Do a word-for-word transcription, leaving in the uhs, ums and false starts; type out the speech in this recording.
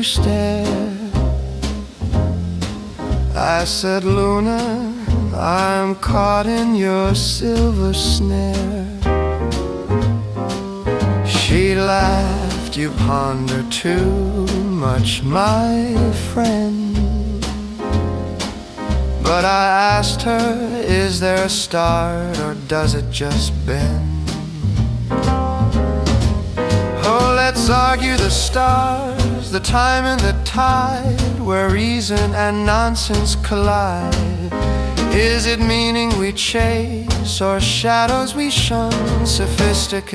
you stare. I said, Luna, I'm caught in your silver snare. She laughed, you ponder too much, my friend. But I asked her, is there a start or does it just bend? Oh, let's argue the stars, the time and the tide, where reason and nonsense collide. Is it meaning we chase or shadows we shun? Sophisticated